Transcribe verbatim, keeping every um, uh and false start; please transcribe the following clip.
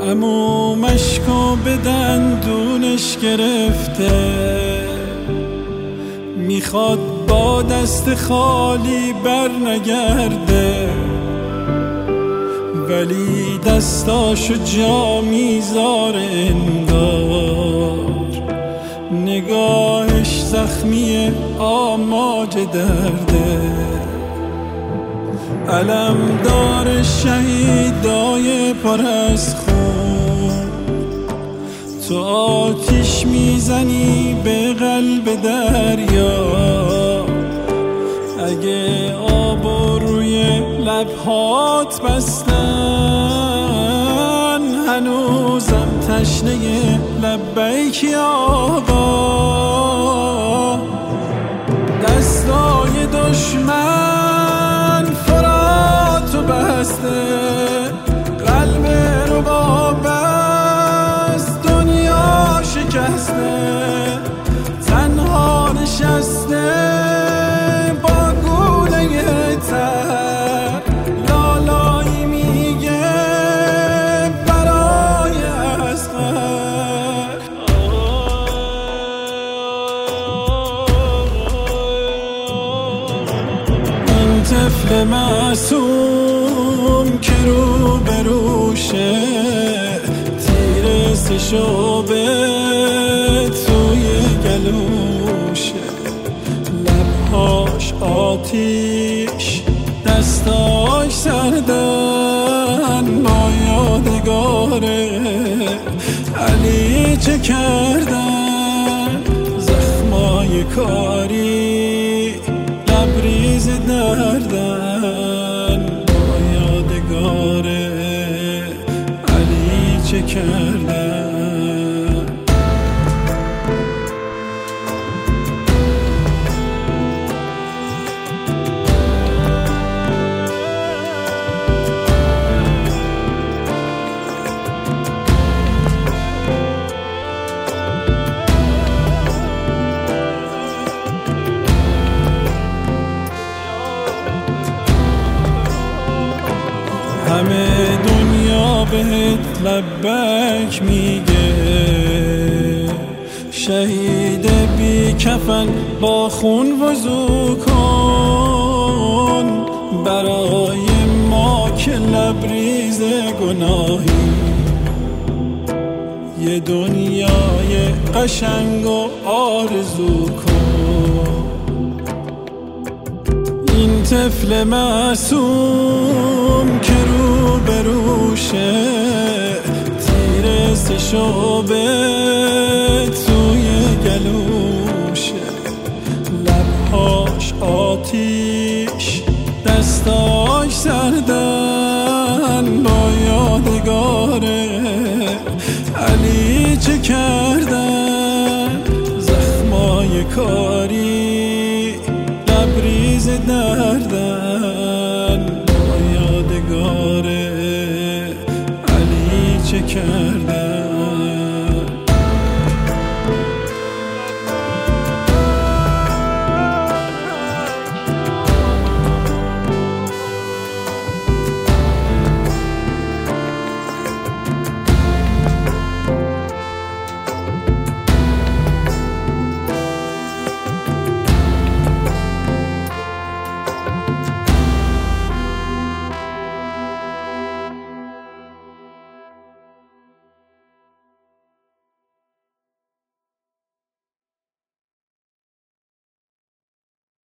امو مشکو به دندونش گرفته، میخواد با دست خالی بر نگرده، ولی دستاشو جا میذاره انگار، نگاهش زخمی آماج درده. علم دار شهیدای پر از خون، تو آتیش میزنی به قلب دریا. اگه آب روی لبهات بستن، هنوزم تشنه لبیکی آقا. دستای دشمن فراتو بسته، قلب رو با بست دنیا شکسته. تنها نشسته با گوله تر، لالایی میگه برای اصغر. این طفل معصوم که رو بروشه، تیر سشوبه توی گلوشه. لبهاش آتیش، دستاش سردن، با یادگاره علی چه کردن. زخمای کاری لبریز دردن، با یادگاره علی چه کردن. همه دنیا بهت لبک میگه، شهید بی کفن با خون وضو کن. برای ما که لبریز گناهی، یه دنیای قشنگ و آرزو کن. این طفل معصوم که رو بروشه، تیر سشوبه توی گلوشه. لبهاش آتیش، دستاش سردن، با یادگاره علی چه کردن. زخمای کاری لبریز دردن، با یادگاره علی چه کردن.